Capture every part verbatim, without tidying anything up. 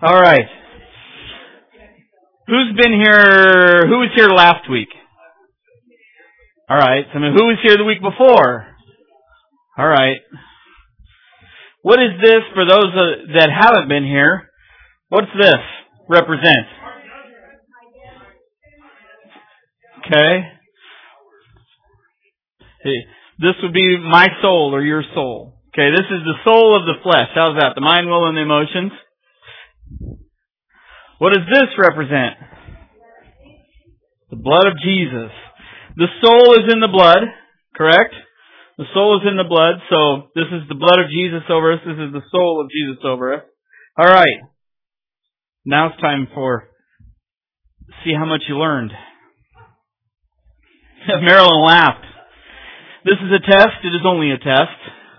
All right. Who's been here? Who was here last week? All right. So, I mean, who was here the week before? All right. What is this for those uh, that haven't been here? What's this represent? Okay. Hey, this would be my soul or your soul. Okay, this is the soul of the flesh. How's that? The mind, will, and the emotions. What does this represent? The blood of Jesus. The soul is in the blood, correct? The soul is in the blood, so this is the blood of Jesus over us. This is the soul of Jesus over us. All right. Now it's time for see how much you learned. Marilyn laughed. This is a test. It is only a test.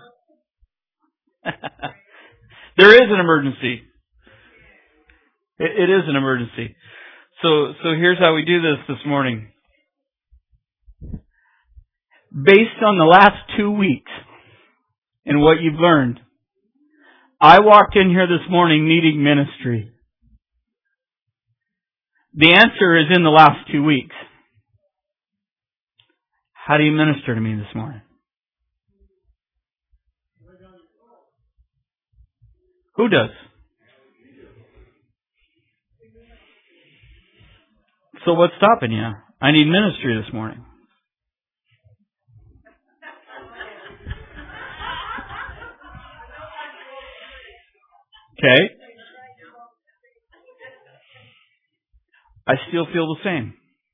There is an emergency. It, it is an emergency. So, so here's how we do this this morning. Based on the last two weeks and what you've learned, I walked in here this morning needing ministry. The answer is in the last two weeks. How do you minister to me this morning? Who does? So what's stopping you? I need ministry this morning. Okay. I still feel the same.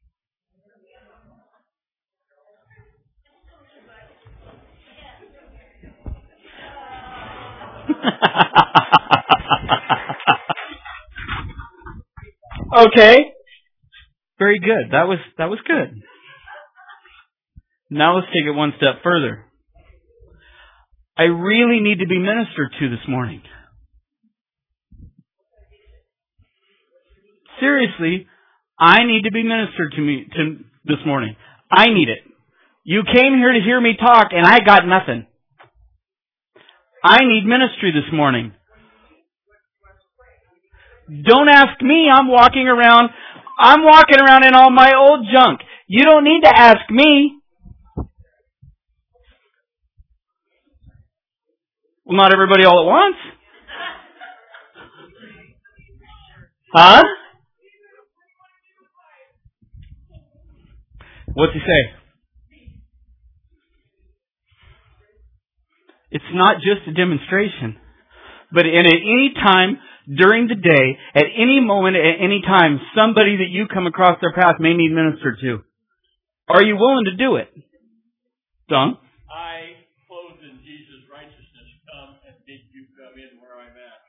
Okay. Very good. That was that was good. Now let's take it one step further. I really need to be ministered to this morning. Seriously, I need to be ministered to me to this morning. I need it. You came here to hear me talk and I got nothing. I need ministry this morning. Don't ask me. I'm walking around. I'm walking around in all my old junk. You don't need to ask me. Well, not everybody all at once. Huh? What's he say? It's not just a demonstration, but in at any time during the day, at any moment, at any time, somebody that you come across their path may need ministered to. Are you willing to do it? Don? I, clothed in Jesus' righteousness, come and bid you come in where I'm at.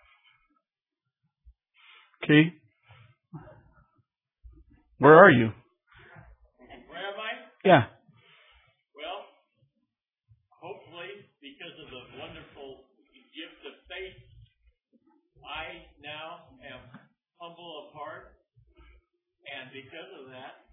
Okay. Where are you? Where am I? Yeah. Well, hopefully, because of the wonderful gift of faith, I now am humble of heart, and because of that,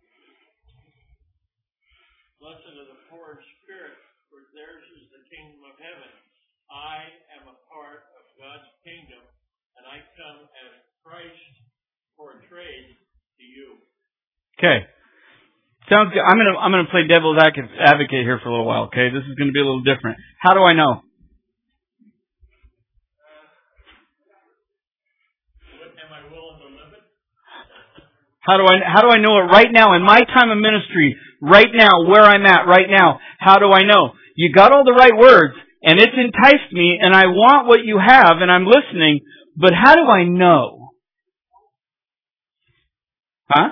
blessed are the poor in spirit, for theirs is the kingdom of heaven. I am a part of God's kingdom, and I come as Christ portrayed to you. Okay. Sounds good. I'm gonna I'm gonna play devil's advocate here for a little while. Okay, this is gonna be a little different. How do I know? Am I willing to live it? How do I how do I know it right now in my time of ministry? Right now, where I'm at right now. How do I know? You got all the right words, and it's enticed me, and I want what you have, and I'm listening. But how do I know? Huh?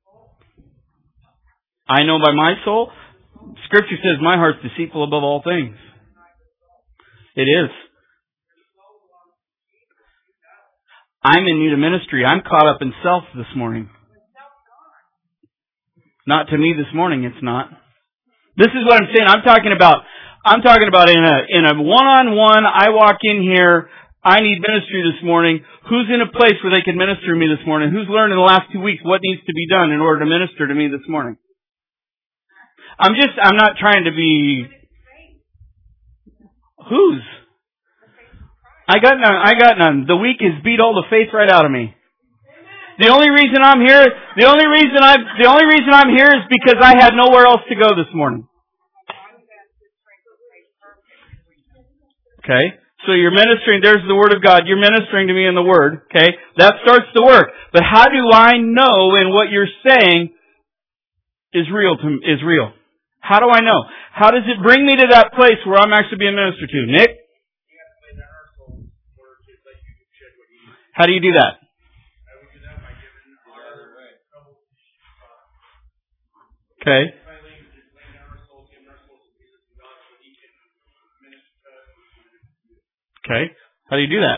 I know by my soul. Scripture says my heart's deceitful above all things. It is. I'm in need of ministry. I'm caught up in self this morning. Not to me this morning, it's not. This is what I'm saying. I'm talking about, I'm talking about in a, in a one-on-one, I walk in here, I need ministry this morning. Who's in a place where they can minister to me this morning? Who's learned in the last two weeks what needs to be done in order to minister to me this morning? I'm just, I'm not trying to be... Whose? I got none. I got none. The week has beat all the faith right out of me. The only reason I'm here, the only reason I, the only reason I'm here is because I had nowhere else to go this morning. Okay, so you're ministering. There's the Word of God. You're ministering to me in the Word. Okay, that starts the work. But how do I know in what you're saying is real? To is real? How do I know? How does it bring me to that place where I'm actually being ministered to? Nick, how do you do that? Okay. Okay. How do you do that?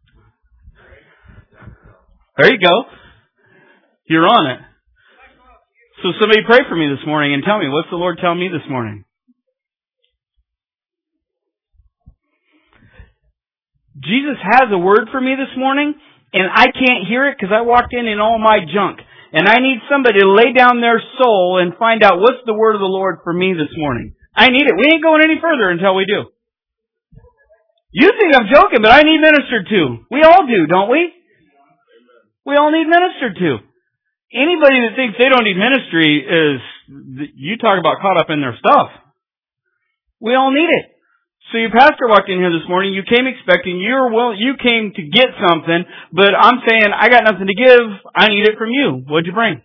There you go. You're on it. So somebody pray for me this morning and tell me, what's the Lord telling me this morning? Jesus has a word for me this morning, and I can't hear it because I walked in in all my junk. And I need somebody to lay down their soul and find out what's the word of the Lord for me this morning. I need it. We ain't going any further until we do. You think I'm joking, but I need ministered to. We all do, don't we? We all need ministered to. Anybody that thinks they don't need ministry is, you talk about caught up in their stuff. We all need it. So your pastor walked in here this morning, you came expecting, you're will, you came to get something, but I'm saying, I got nothing to give, I need it from you. What'd you bring?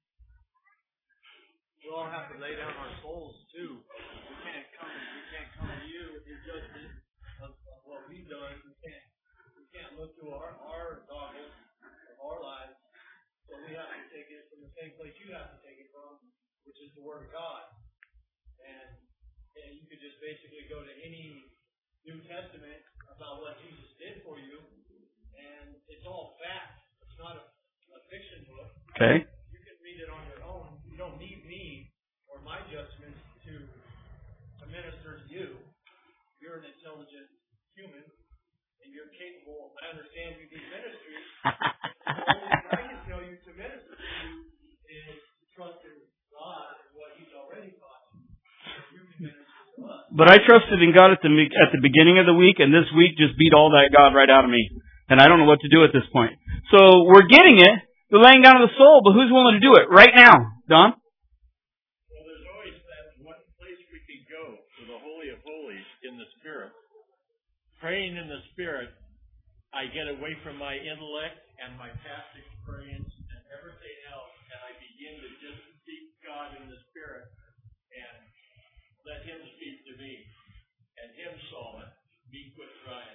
We all have to lay down our souls too. We can't come, we can't come to you with your judgment of, of what we've done. We can't, we can't look through our, our goggles of our lives. So we have to take it from the same place you have to take it from, which is the Word of God. And And you could just basically go to any New Testament about what Jesus did for you, and it's all fact. It's not a, a fiction book. Okay. You can read it on your own. You don't need me or my judgments to, to minister to you. You're an intelligent human, and you're capable. I understand you need ministry. The only thing I can tell you to minister to you is to trust in God and what He's already taught you. You can minister. But I trusted in God at the at the beginning of the week, and this week just beat all that God right out of me. And I don't know what to do at this point. So we're getting it. We're laying down of the soul, but who's willing to do it right now? Don? Well, there's always that one place we can go to the Holy of Holies in the Spirit. Praying in the Spirit, I get away from my intellect and my past experience and everything else, and I begin to just seek God in the Spirit and let Him speak to me, and Him solve it. Me quit trying.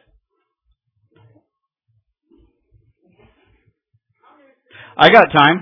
I got time.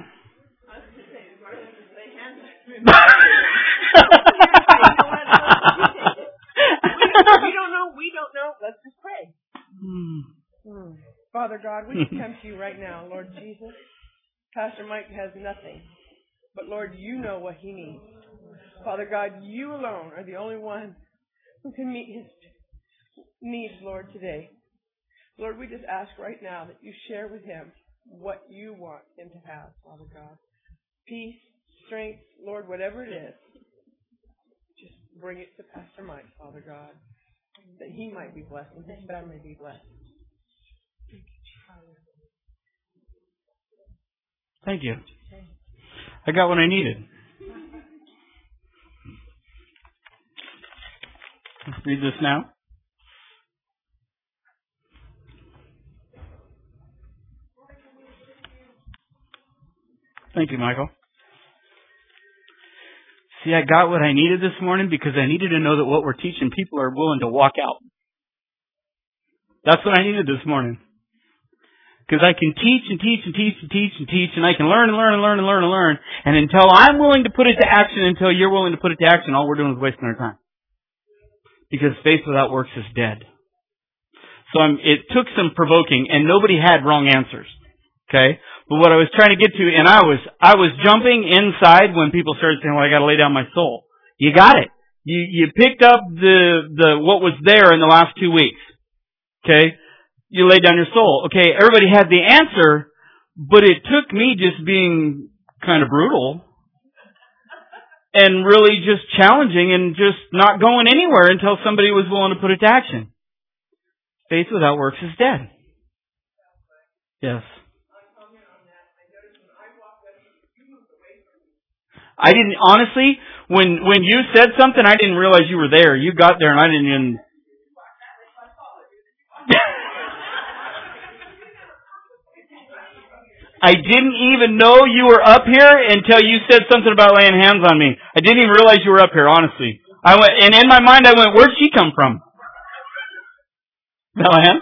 We don't know. We don't know. Let's just pray. Hmm. Father God, we come to you right now, Lord Jesus. Pastor Mike has nothing, but Lord, you know what he needs. Father God, you alone are the only one who can meet his needs, Lord, today. Lord, we just ask right now that you share with him what you want him to have, Father God. Peace, strength, Lord, whatever it is, just bring it to Pastor Mike, Father God, that he might be blessed and his family be blessed. Thank you. I got what I needed. Let's read this now. Thank you, Michael. See, I got what I needed this morning because I needed to know that what we're teaching people are willing to walk out. That's what I needed this morning. Because I can teach and teach and teach and teach and teach, and I can learn and learn and learn and learn and learn. And until I'm willing to put it to action, until you're willing to put it to action, all we're doing is wasting our time. Because faith without works is dead. So I'm, it took some provoking, and nobody had wrong answers. Okay? But what I was trying to get to, and I was I was jumping inside when people started saying, well, I got to lay down my soul. You got it. You you picked up the the what was there in the last two weeks. Okay? You laid down your soul. Okay, everybody had the answer, but it took me just being kind of brutal and really just challenging and just not going anywhere until somebody was willing to put it to action. Faith without works is dead. Yes. I didn't, honestly, when when you said something, I didn't realize you were there. You got there and I didn't even... I didn't even know you were up here until you said something about laying hands on me. I didn't even realize you were up here, honestly. I went, and in my mind I went, where'd she come from? Bellingham?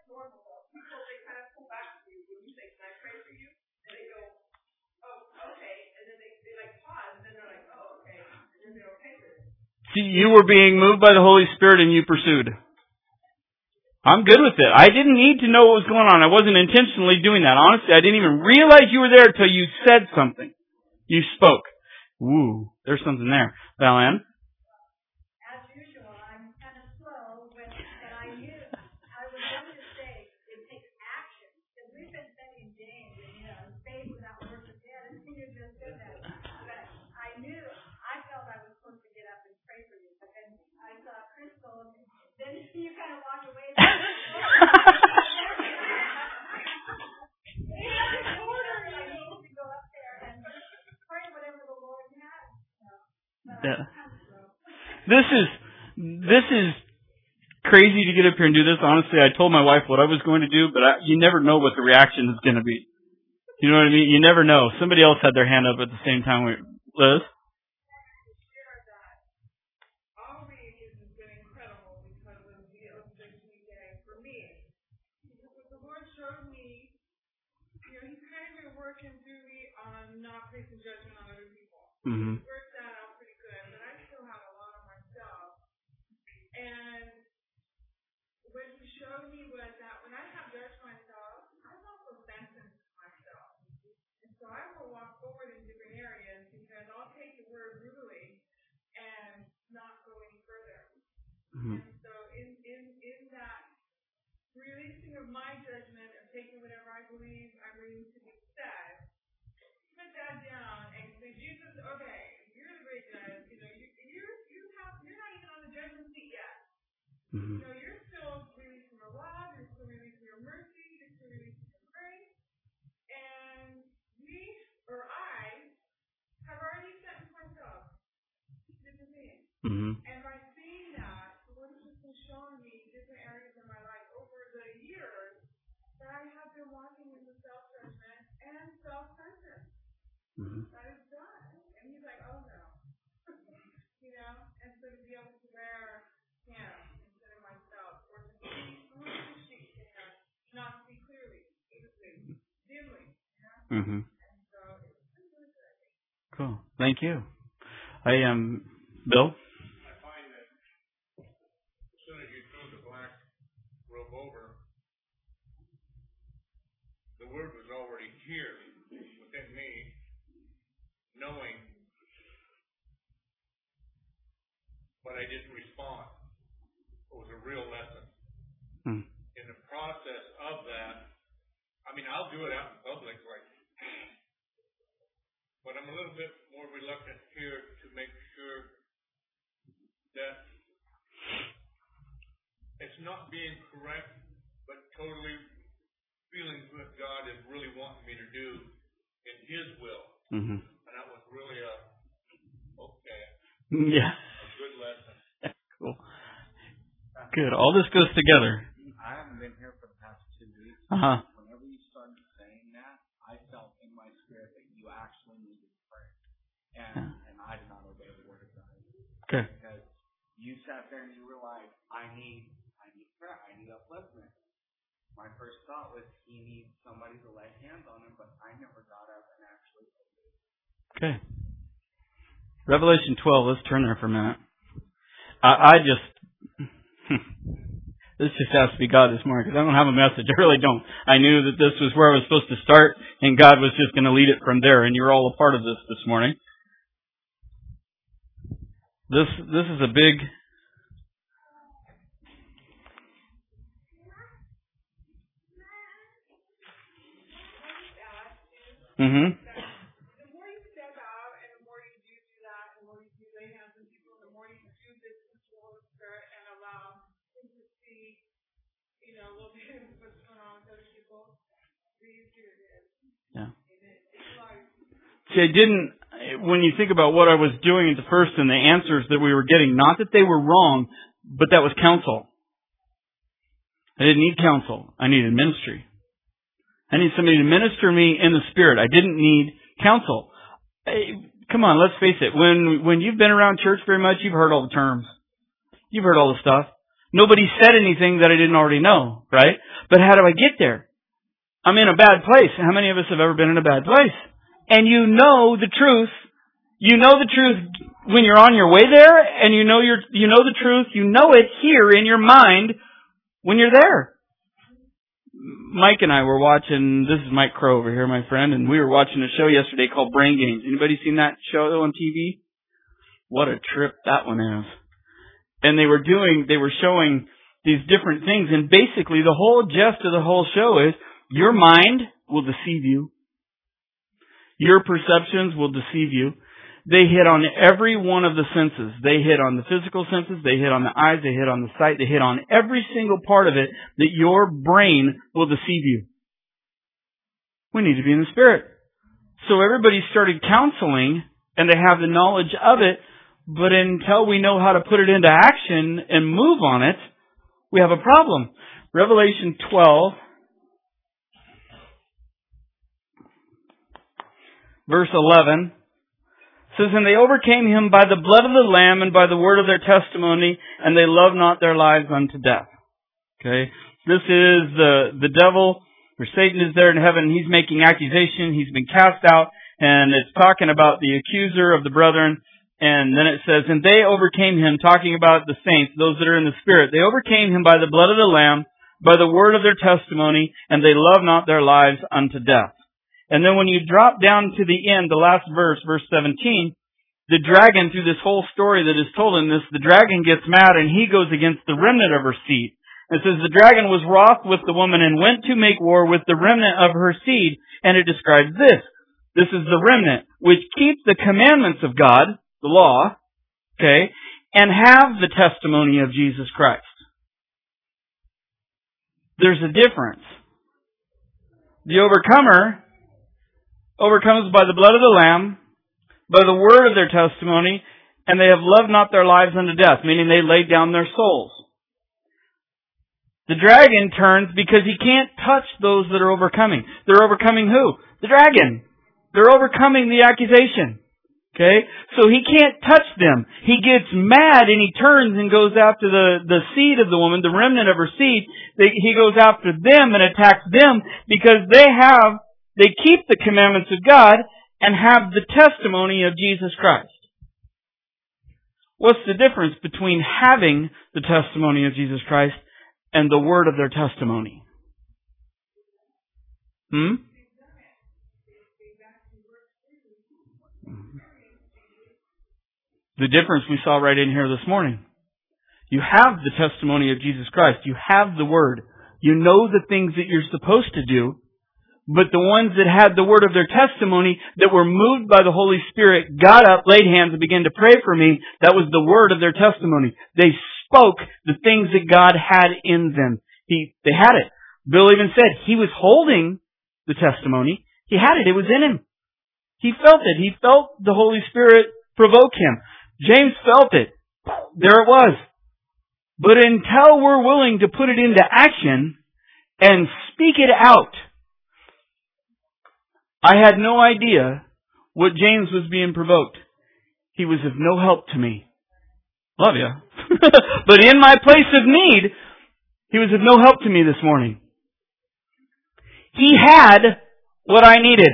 See, you were being moved by the Holy Spirit and you pursued. I'm good with it. I didn't need to know what was going on. I wasn't intentionally doing that. Honestly, I didn't even realize you were there until you said something. You spoke. Woo, there's something there. Val-Ann? As usual, I'm kind of slow, but, but I knew I was going to say it takes action. Because we've been saying James, and, you know, faith without works is dead. And you just said that. But I knew, I felt I was supposed to get up and pray for you. But then I saw Crystal, and then you kind of walked away. Yeah. This is this is crazy to get up here and do this. Honestly, I told my wife what I was going to do, but I, you never know what the reaction is going to be. You know what I mean? You never know. Somebody else had their hand up at the same time. Liz? Mm-hmm. Worked that out pretty good, but I still have a lot of myself. And what he showed me was that when I have judged myself, I'm also sentenced myself. And so I will walk forward in different areas because I'll take the word brutally and not go any further. Mm-hmm. And so in, in, in that releasing of my judgment and taking whatever I believe I'm ready to be said, put that down and say, Jesus, okay, you're the great judge. You know, you you you have you're not even on the judgment seat yet. Mm-hmm. You know, you're still releasing your love, you're still releasing your mercy, you're still releasing your grace. And we or I have already sentenced myself to the thing. Mm-hmm. And by seeing that, the Lord has just been showing me different areas in my life over the years that I have been walking in the self-judgment and self-centered. Mm-hmm. That is done. And he's like, oh no. You know? And so to be able to wear him instead of myself, or to see through the sheet, you know, not see clearly, easily, dimly. You know? Mm-hmm. And so it's been really good. Cool. Thank you. I am, um, Bill? I find that as soon as you threw the black robe over, the word was already here within me. Knowing, but I didn't respond. It was a real lesson. Hmm. In the process of that, I mean, I'll do it out in public, like, but I'm a little bit more reluctant here to make sure that it's not being correct, but totally feeling what God is really wanting me to do in His will. Mm-hmm. That was really a, okay. Yeah. A good lesson. Cool. Good. All this goes together. I haven't been here for the past two weeks. Uh-huh. Whenever you started saying that, I felt in my spirit that you actually needed to pray. And, yeah. and I did not obey the word of God. Okay. Because you sat there and you were like, I need, I need prayer. I need upliftment. My first thought was he needs somebody to lay hands on him, but I never got up and actually obeyed. Okay. Revelation twelve, let's turn there for a minute. I, I just, this just has to be God this morning, because I don't have a message. I really don't. I knew that this was where I was supposed to start, and God was just going to lead it from there, and you're all a part of this this morning. This, this is a big, mm-hmm. Yeah. See, I didn't, when you think about what I was doing at the first and the answers that we were getting, not that they were wrong, but that was counsel. I didn't need counsel. I needed ministry. I need somebody to minister me in the Spirit. I didn't need counsel. Hey, come on, let's face it. When when you've been around church very much, you've heard all the terms. You've heard all the stuff. Nobody said anything that I didn't already know, right? But how do I get there? I'm in a bad place. How many of us have ever been in a bad place? And you know the truth. You know the truth when you're on your way there, and you know you're, you know the truth. You know it here in your mind when you're there. Mike and I were watching, this is Mike Crow over here, my friend, and we were watching a show yesterday called Brain Games. Anybody seen that show on T V? What a trip that one is. And they were doing, they were showing these different things, and basically the whole gist of the whole show is your mind will deceive you. Your perceptions will deceive you. They hit on every one of the senses. They hit on the physical senses. They hit on the eyes. They hit on the sight. They hit on every single part of it that your brain will deceive you. We need to be in the Spirit. So everybody started counseling, and they have the knowledge of it, but until we know how to put it into action and move on it, we have a problem. Revelation twelve, verse eleven. It says, and they overcame him by the blood of the Lamb and by the word of their testimony, and they loved not their lives unto death. Okay? This is the, the devil, or Satan is there in heaven. He's making accusation. He's been cast out, and it's talking about the accuser of the brethren. And then it says, and they overcame him, talking about the saints, those that are in the Spirit. They overcame him by the blood of the Lamb, by the word of their testimony, and they loved not their lives unto death. And then when you drop down to the end, the last verse, verse seventeen, the dragon, through this whole story that is told in this, the dragon gets mad and he goes against the remnant of her seed. It says, the dragon was wroth with the woman and went to make war with the remnant of her seed. And it describes this. This is the remnant, which keep the commandments of God, the law, okay, and have the testimony of Jesus Christ. There's a difference. The overcomer overcomes by the blood of the Lamb, by the word of their testimony, and they have loved not their lives unto death, meaning they laid down their souls. The dragon turns because he can't touch those that are overcoming. They're overcoming who? The dragon. They're overcoming the accusation. Okay? So he can't touch them. He gets mad and he turns and goes after the, the seed of the woman, the remnant of her seed. They, he goes after them and attacks them because they have They keep the commandments of God and have the testimony of Jesus Christ. What's the difference between having the testimony of Jesus Christ and the word of their testimony? Hmm? The difference we saw right in here this morning. You have the testimony of Jesus Christ. You have the word. You know the things that you're supposed to do. But the ones that had the word of their testimony, that were moved by the Holy Spirit, got up, laid hands, and began to pray for me. That was the word of their testimony. They spoke the things that God had in them. He, they had it. Bill even said he was holding the testimony. He had it. It was in him. He felt it. He felt the Holy Spirit provoke him. James felt it. There it was. But until we're willing to put it into action and speak it out, I had no idea what James was being provoked. He was of no help to me. Love you. But in my place of need, he was of no help to me this morning. He had what I needed.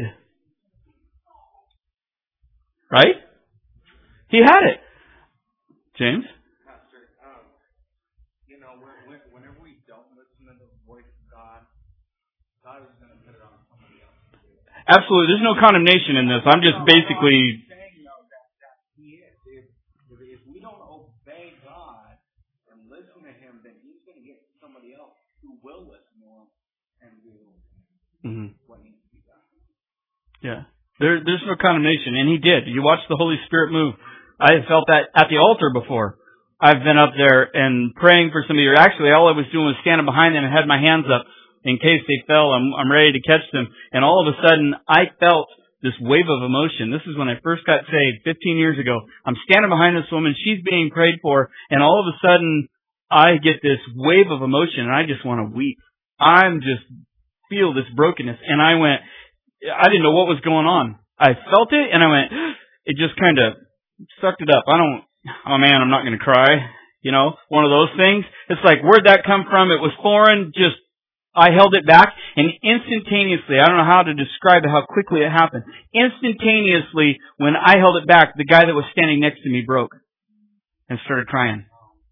Right? He had it. James? Pastor, um, you know, whenever we don't listen to the voice of God, God is going to put it on somebody else. Absolutely. There's no condemnation in this. I'm just basically... saying, though, that, that he is. If, if we don't obey God and listen to him, then he's going to get somebody else who will listen to him and do mm-hmm. what needs to be done. Yeah. There, there's no condemnation. And he did. You watch the Holy Spirit move. I have felt that at the altar before. I've been up there and praying for somebody. Actually, all I was doing was standing behind them and had my hands up, in case they fell. I'm, I'm ready to catch them. And all of a sudden, I felt this wave of emotion. This is when I first got saved fifteen years ago. I'm standing behind this woman. She's being prayed for. And all of a sudden, I get this wave of emotion and I just want to weep. I'm just feel this brokenness. And I went, I didn't know what was going on. I felt it and I went, it just kind of sucked it up. I don't, oh man, I'm not going to cry. You know, one of those things. It's like, where'd that come from? It was foreign. Just, I held it back, and instantaneously, I don't know how to describe it, how quickly it happened. Instantaneously, when I held it back, the guy that was standing next to me broke and started crying.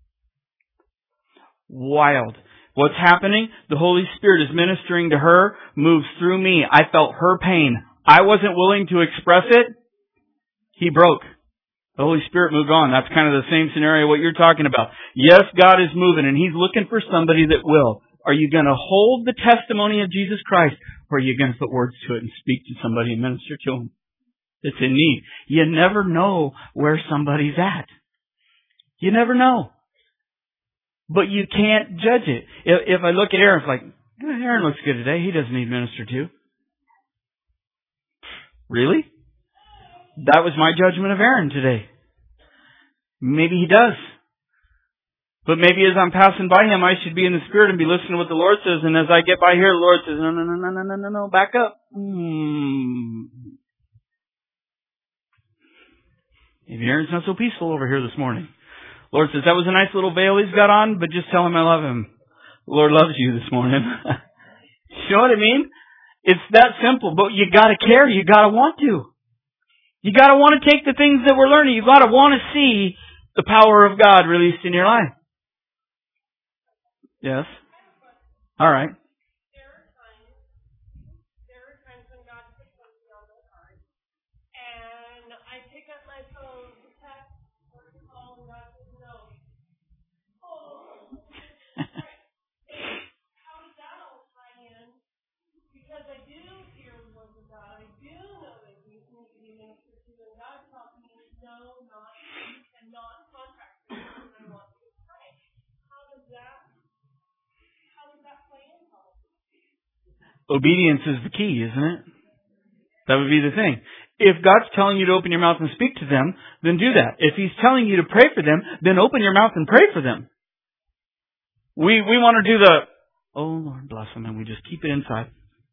Wild. What's happening? The Holy Spirit is ministering to her, moves through me. I felt her pain. I wasn't willing to express it. He broke. The Holy Spirit moved on. That's kind of the same scenario what you're talking about. Yes, God is moving, and He's looking for somebody that will. Are you going to hold the testimony of Jesus Christ, or are you going to put words to it and speak to somebody and minister to them that's in need? You never know where somebody's at. You never know. But you can't judge it. If, if I look at Aaron, it's like, eh, Aaron looks good today. He doesn't need ministered to. Really? That was my judgment of Aaron today. Maybe he does. But maybe as I'm passing by him, I should be in the Spirit and be listening to what the Lord says. And as I get by here, the Lord says, no, no, no, no, no, no, no, no, back up. Hmm. Maybe Aaron's not so peaceful over here this morning. The Lord says, that was a nice little veil he's got on, but just tell him I love him. The Lord loves you this morning. You know what I mean? It's that simple, but you gotta care. You gotta want to. You gotta want to take the things that we're learning. You gotta want to see the power of God released in your life. Yes. All right. There are times, there are times when God puts something on my heart, and I pick up my phone to text or to call, and God says no. Oh, how does that all tie in? Because I do hear the word of God, I do know that He's need to be ministered to, and God tells me no, not and not contract with you, and I want you to pray. How does that? Obedience is the key, isn't it? That would be the thing. If God's telling you to open your mouth and speak to them, then do that. If He's telling you to pray for them, then open your mouth and pray for them. We we want to do the, oh Lord bless them, and we just keep it inside.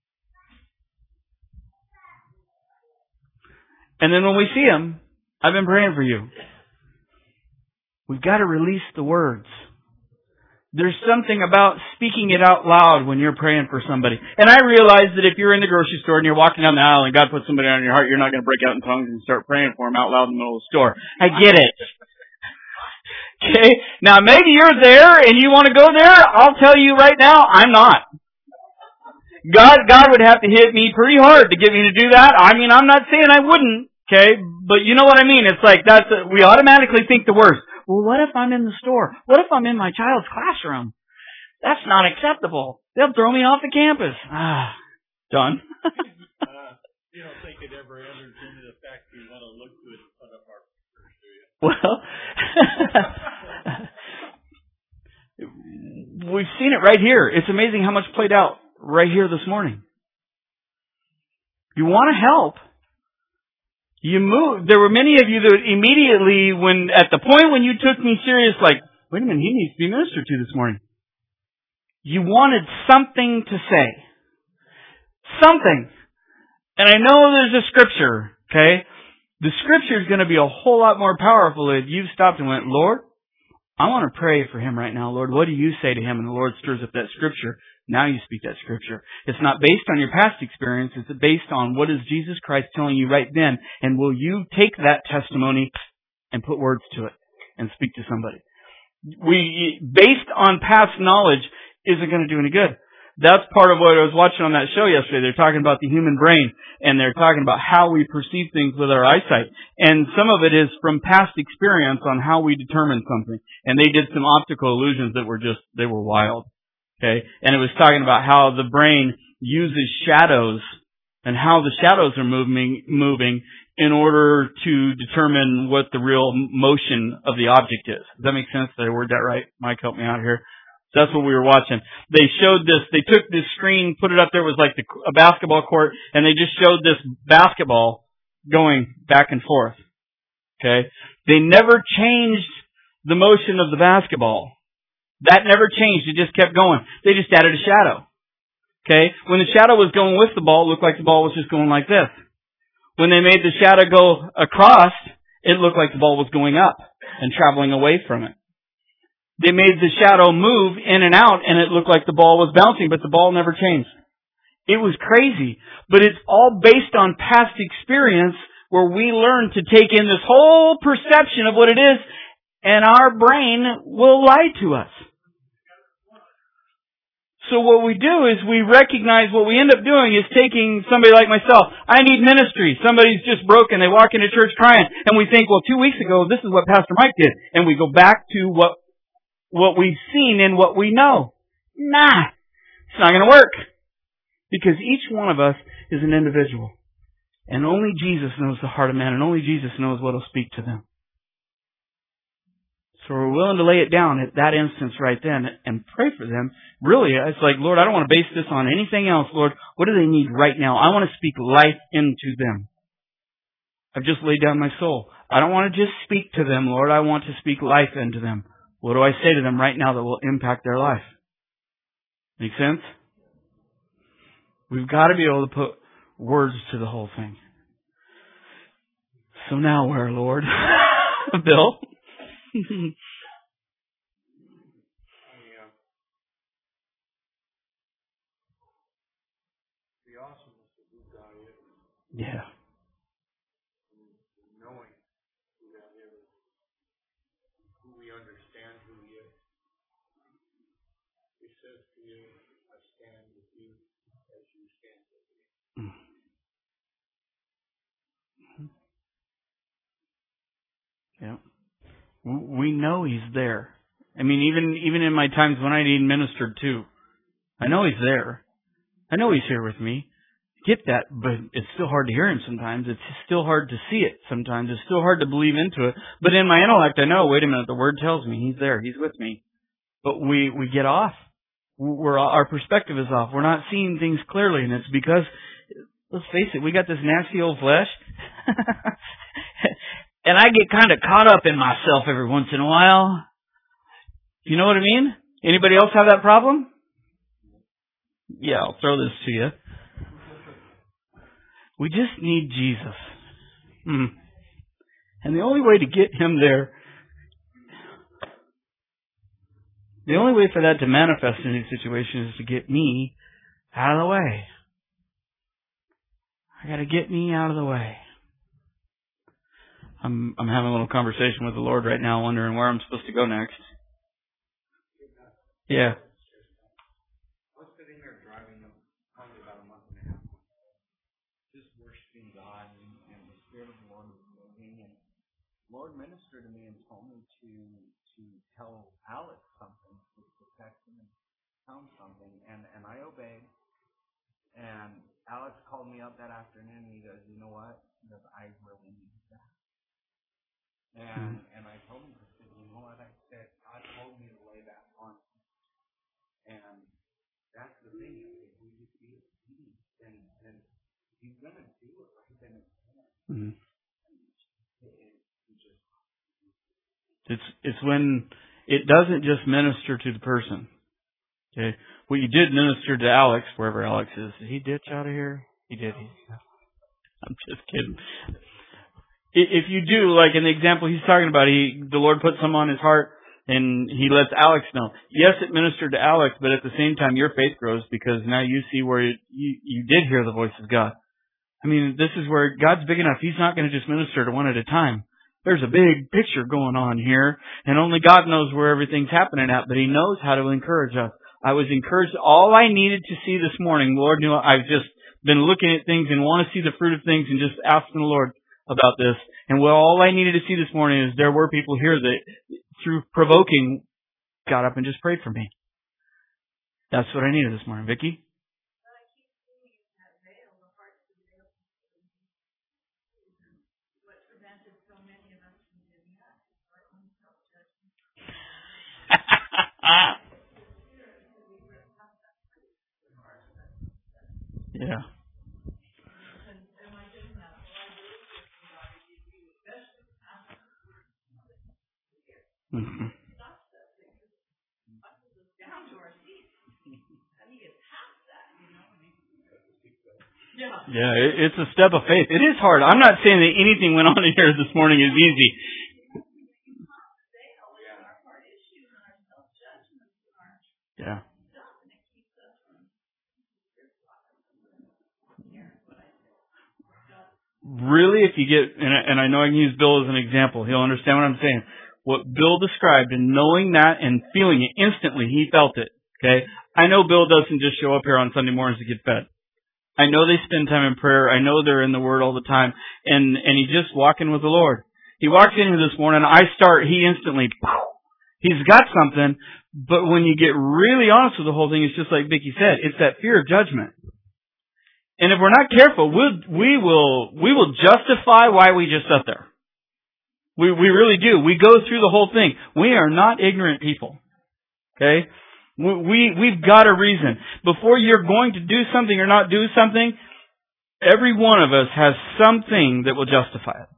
And then when we see them, I've been praying for you. We've got to release the words. There's something about speaking it out loud when you're praying for somebody. And I realize that if you're in the grocery store and you're walking down the aisle and God puts somebody on your heart, you're not going to break out in tongues and start praying for them out loud in the middle of the store. I get it. Okay? Now maybe you're there and you want to go there. I'll tell you right now, I'm not. God, God would have to hit me pretty hard to get me to do that. I mean, I'm not saying I wouldn't. Okay? But you know what I mean? It's like that's, a, we automatically think the worst. Well, what if I'm in the store? What if I'm in my child's classroom? That's not acceptable. They'll throw me off the campus. Ah, done. uh, you don't think it ever enters into the fact we want to look good in front of our pictures, do you? Well, we've seen it right here. It's amazing how much played out right here this morning. You want to help. You moved. There were many of you that immediately, when at the point when you took me serious, like, wait a minute, he needs to be ministered to this morning. You wanted something to say. Something. And I know there's a scripture, okay? The scripture is going to be a whole lot more powerful if you've stopped and went, Lord, I want to pray for him right now. Lord, what do you say to him? And the Lord stirs up that scripture. Now you speak that scripture. It's not based on your past experience. It's based on what is Jesus Christ telling you right then. And will you take that testimony and put words to it and speak to somebody? We, based on past knowledge, isn't going to do any good. That's part of what I was watching on that show yesterday. They're talking about the human brain, and they're talking about how we perceive things with our eyesight. And some of it is from past experience on how we determine something. And they did some optical illusions that were just, they were wild. Okay? And it was talking about how the brain uses shadows and how the shadows are moving, moving in order to determine what the real motion of the object is. Does that make sense? Did I word that right? Mike, help me out here. That's what we were watching. They showed this, they took this screen, put it up there, it was like the, a basketball court, and they just showed this basketball going back and forth. Okay? They never changed the motion of the basketball. That never changed. It just kept going. They just added a shadow. Okay? When the shadow was going with the ball, it looked like the ball was just going like this. When they made the shadow go across, it looked like the ball was going up and traveling away from it. They made the shadow move in and out, and it looked like the ball was bouncing, but the ball never changed. It was crazy. But it's all based on past experience where we learn to take in this whole perception of what it is, and our brain will lie to us. So what we do is we recognize what we end up doing is taking somebody like myself. I need ministry. Somebody's just broken. They walk into church crying. And we think, well, two weeks ago, this is what Pastor Mike did. And we go back to what what we've seen and what we know. Nah, it's not going to work. Because each one of us is an individual. And only Jesus knows the heart of man. And only Jesus knows what will speak to them. So we're willing to lay it down at that instance right then and pray for them. Really, it's like, Lord, I don't want to base this on anything else. Lord, what do they need right now? I want to speak life into them. I've just laid down my soul. I don't want to just speak to them, Lord. I want to speak life into them. What do I say to them right now that will impact their life? Make sense? We've got to be able to put words to the whole thing. So now where, Lord? Bill? Yeah. Knowing who that is, who we understand who he is. He says to you, I stand with you as you stand with me. Yeah. We know he's there. I mean, even even in my times when I need ministered to, I know he's there. I know he's here with me. Get that, but it's still hard to hear him sometimes. It's still hard to see it sometimes. It's still hard to believe into it. But in my intellect, I know, wait a minute, the Word tells me he's there. He's with me. But we, we get off. We're, our perspective is off. We're not seeing things clearly, and it's because, let's face it, we got this nasty old flesh. And I get kind of caught up in myself every once in a while. You know what I mean? Anybody else have that problem? Yeah, I'll throw this to you. We just need Jesus. Hmm. And the only way to get him there, the only way for that to manifest in these situations is to get me out of the way. I got to get me out of the way. I'm I'm having a little conversation with the Lord right now, wondering where I'm supposed to go next. Yeah. I was sitting there driving probably about a month and a half, just worshiping God, and, and the Spirit of the Lord was moving, and the Lord ministered to me and told me to to tell Alex something, to text him and tell him something, and, and I obeyed. And Alex called me up that afternoon, and he goes, you know what? He goes, I really need that. And mm-hmm. and I told him, I said, you know what? I said, God told me to lay that on him. And that's the thing. If we just be obedient, then, then he's going to do it right then and there. Mm-hmm. It, it just, it's, it's when it doesn't just minister to the person. Okay. Well, you did minister to Alex, wherever Alex is. Did he ditch out of here? He did. He, I'm just kidding. If you do, like in the example he's talking about, he the Lord put some on his heart and he lets Alex know. Yes, it ministered to Alex, but at the same time your faith grows because now you see where you, you, you did hear the voice of God. I mean, this is where God's big enough. He's not going to just minister to one at a time. There's a big picture going on here, and only God knows where everything's happening at, but he knows how to encourage us. I was encouraged. All I needed to see this morning, Lord knew I've just been looking at things and want to see the fruit of things and just asking the Lord about this. And well, all I needed to see this morning is there were people here that, through provoking, got up and just prayed for me. That's what I needed this morning. Vicki? Yeah. Mm-hmm. Yeah, it, it's a step of faith. It is hard. I'm not saying that anything went on in here this morning is easy. Yeah. Really, if you get, and I, and I know I can use Bill as an example, he'll understand what I'm saying. What Bill described, and knowing that and feeling it instantly, he felt it. Okay? I know Bill doesn't just show up here on Sunday mornings to get fed. I know they spend time in prayer. I know they're in the Word all the time. And, and he's just walking with the Lord. He walks in here this morning, I start, he instantly, he's got something, but when you get really honest with the whole thing, it's just like Vicki said, it's that fear of judgment. And if we're not careful, we'll, we will, we will justify why we just sat there. We, we really do. We go through the whole thing. We are not ignorant people. Okay? We, we, we've got a reason. Before you're going to do something or not do something, every one of us has something that will justify it.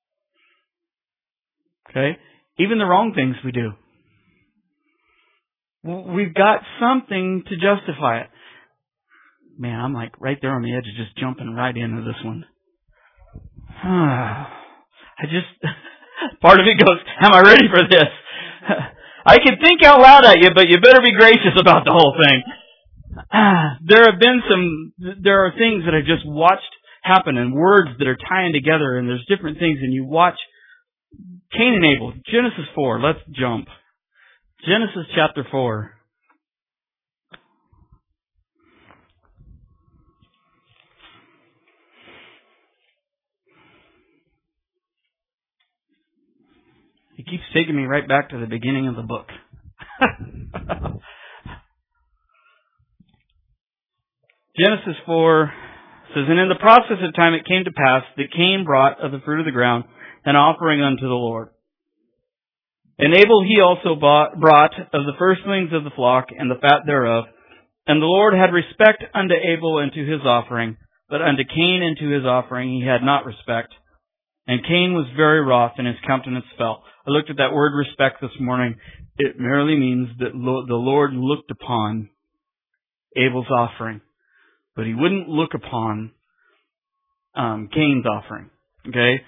Okay? Even the wrong things we do. We've got something to justify it. Man, I'm like right there on the edge of just jumping right into this one. I just, part of it goes, am I ready for this? I can think out loud at you, but you better be gracious about the whole thing. There have been some, there are things that I've just watched happen and words that are tying together and there's different things and you watch Cain and Abel, Genesis four, let's jump. Genesis chapter four. He keeps taking me right back to the beginning of the book. Genesis four says, And in the process of time it came to pass that Cain brought of the fruit of the ground an offering unto the Lord. And Abel he also bought, brought of the firstlings of the flock and the fat thereof. And the Lord had respect unto Abel and to his offering, but unto Cain and to his offering he had not respect. And Cain was very wroth, and his countenance fell. I looked at that word respect this morning. It merely means that the Lord looked upon Abel's offering, but he wouldn't look upon um, Cain's offering. Okay?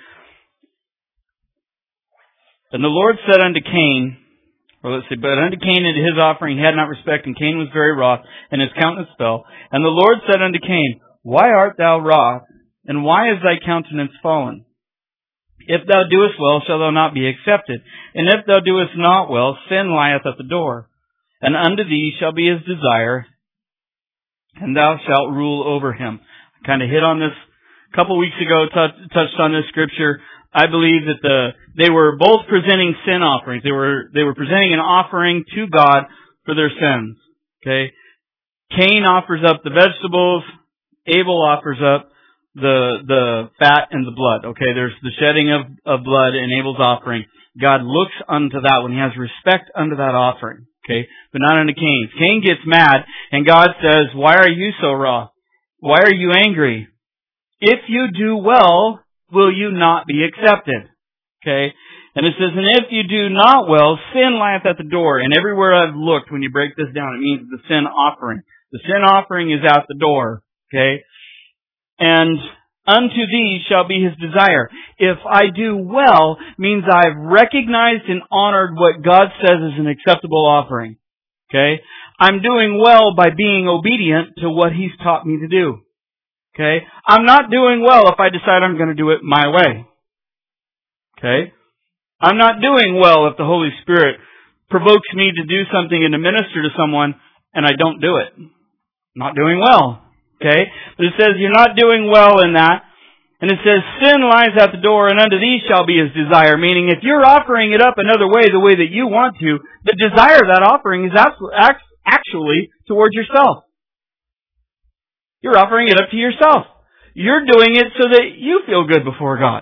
And the Lord said unto Cain, or let's see, but unto Cain and to his offering he had not respect, and Cain was very wroth, and his countenance fell. And the Lord said unto Cain, Why art thou wroth, and why is thy countenance fallen? If thou doest well, shall thou not be accepted. And if thou doest not well, sin lieth at the door. And unto thee shall be his desire, and thou shalt rule over him. I kind of hit on this a couple weeks ago, t- touched on this scripture. I believe that the they were both presenting sin offerings. They were they were presenting an offering to God for their sins. Okay, Cain offers up the vegetables. Abel offers up the the fat and the blood. Okay, there's the shedding of, of blood in Abel's offering. God looks unto that one. He has respect unto that offering. Okay, but not unto Cain's. Cain gets mad, and God says, Why are you so wroth? Why are you angry? If you do well, will you not be accepted? Okay, and it says, And if you do not well, sin lieth at the door. And everywhere I've looked, when you break this down, it means the sin offering. The sin offering is at the door. Okay, and unto thee shall be his desire. If I do well, means I've recognized and honored what God says is an acceptable offering. Okay? I'm doing well by being obedient to what he's taught me to do. Okay? I'm not doing well if I decide I'm going to do it my way. Okay? I'm not doing well if the Holy Spirit provokes me to do something and to minister to someone and I don't do it. I'm not doing well. Okay? But it says you're not doing well in that. And it says sin lies at the door and unto thee shall be his desire. Meaning if you're offering it up another way, the way that you want to, the desire of that offering is actually towards yourself. You're offering it up to yourself. You're doing it so that you feel good before God.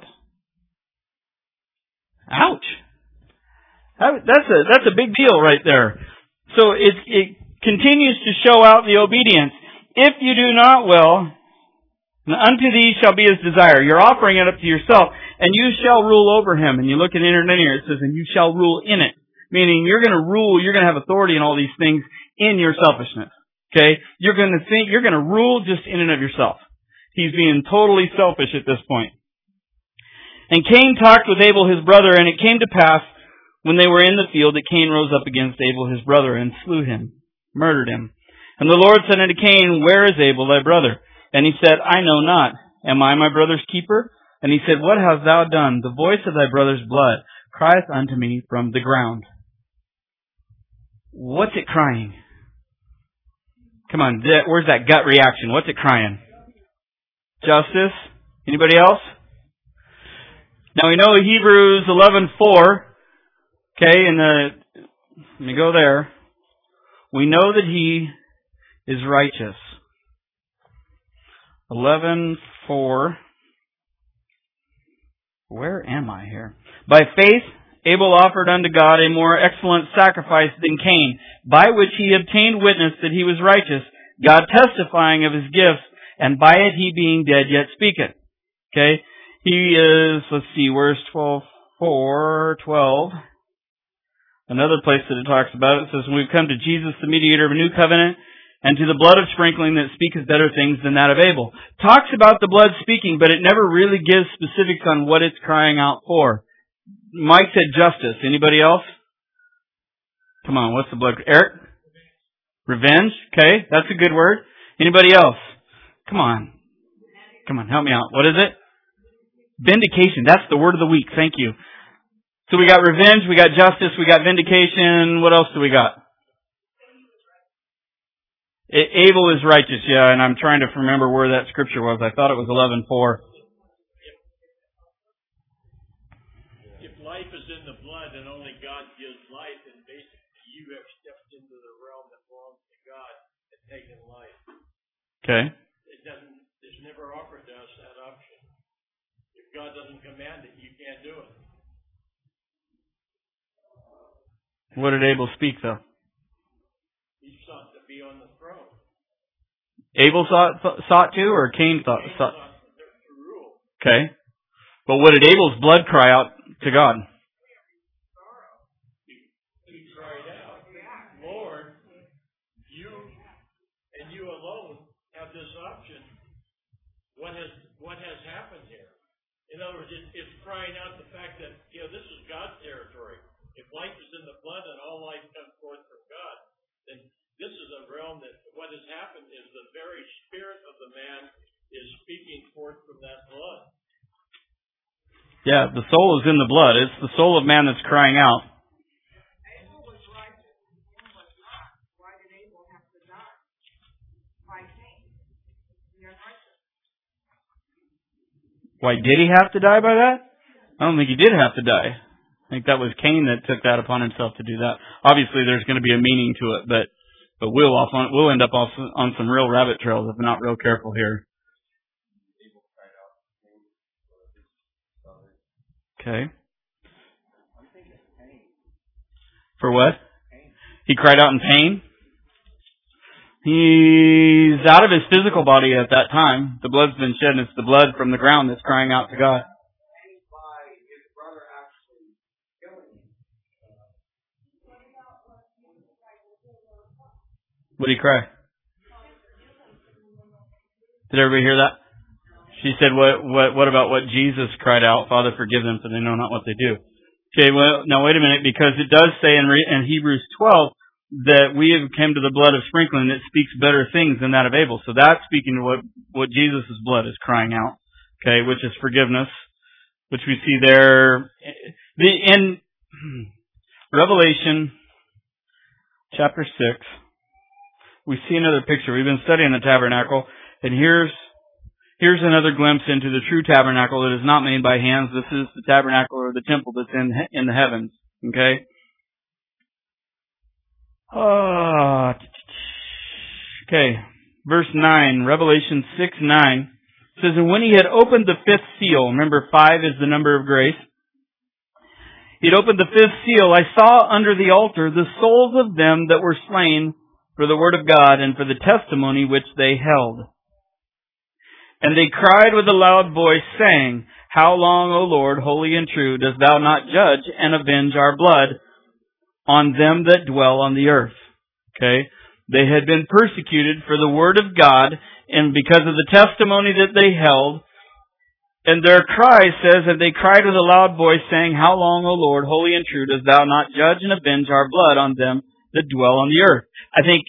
Ouch. That's a, that's a big deal right there. So it, it continues to show out the obedience. If you do not well, unto thee shall be his desire. You're offering it up to yourself, and you shall rule over him. And you look at interlinear, it says, and you shall rule in it. Meaning you're going to rule, you're going to have authority in all these things in your selfishness. Okay? You're going to think, you're going to rule just in and of yourself. He's being totally selfish at this point. And Cain talked with Abel his brother, and it came to pass, when they were in the field, that Cain rose up against Abel his brother, and slew him, murdered him. And the Lord said unto Cain, Where is Abel thy brother? And he said, I know not. Am I my brother's keeper? And he said, What hast thou done? The voice of thy brother's blood crieth unto me from the ground. What's it crying? Come on, where's that gut reaction? What's it crying? Justice? Anybody else? Now we know Hebrews eleven four. Okay, and the, let me go there. We know that he is righteous. eleven four. Where am I here? By faith, Abel offered unto God a more excellent sacrifice than Cain, by which he obtained witness that he was righteous, God testifying of his gifts, and by it he being dead yet speaketh. Okay? He is, let's see, where's twelve four, twelve? Another place that it talks about it, it says, we've come to Jesus, the mediator of a new covenant, and to the blood of sprinkling that speaketh better things than that of Abel. Talks about the blood speaking, but it never really gives specifics on what it's crying out for. Mike said justice. Anybody else? Come on, what's the blood? Eric? Revenge? Okay, that's a good word. Anybody else? Come on. Come on, help me out. What is it? Vindication. That's the word of the week. Thank you. So we got revenge, we got justice, we got vindication. What else do we got? Abel is righteous, yeah, and I'm trying to remember where that scripture was. I thought it was eleven four. If life is in the blood and only God gives life, then basically you have stepped into the realm that belongs to God and taken life. Okay. It doesn't, it's never offered to us that option. If God doesn't command it, you can't do it. What did Abel speak, though? He sought to be on the throne. Abel sought, sought to, or Cain thought, Cain sought? sought to rule. Okay. But what did Abel's blood cry out to God? He, he cried out, Lord, you and you alone have this option. What has what has happened here? In other words, it, it's crying out the fact that, you know, this is God's territory. If life is in the blood and all life comes forth from God, then this is a realm that what has happened is the very spirit of the man is speaking forth from that blood. Yeah, the soul is in the blood. It's the soul of man that's crying out. Abel was righteous and Cain was not. Why did Abel have to die? By Cain. The unrighteous. Why did he have to die by that? I don't think he did have to die. I think that was Cain that took that upon himself to do that. Obviously, there's going to be a meaning to it, but but we'll off on, we'll end up off on some real rabbit trails if we're not real careful here. Okay. For what? He cried out in pain. He's out of his physical body at that time. The blood's been shed, and it's the blood from the ground that's crying out to God. What did he cry? Did everybody hear that? She said, what, what, what about what Jesus cried out? Father, forgive them, for they know not what they do. Okay, well, now wait a minute, because it does say in, in Hebrews twelve that we have come to the blood of sprinkling that speaks better things than that of Abel. So that's speaking to what, what Jesus' blood is crying out. Okay, which is forgiveness, which we see there. The, in Revelation chapter six, we see another picture. We've been studying the tabernacle, and here's here's another glimpse into the true tabernacle that is not made by hands. This is the tabernacle or the temple that's in in the heavens. Okay. Uh, okay. Verse nine, Revelation six nine says, and when he had opened the fifth seal, remember five is the number of grace. He had opened the fifth seal. I saw under the altar the souls of them that were slain for the word of God and for the testimony which they held. And they cried with a loud voice, saying, How long, O Lord, holy and true, dost thou not judge and avenge our blood on them that dwell on the earth? Okay? They had been persecuted for the word of God, and because of the testimony that they held. And their cry says, and they cried with a loud voice, saying, How long, O Lord, holy and true, dost thou not judge and avenge our blood on them that dwell on the earth? I think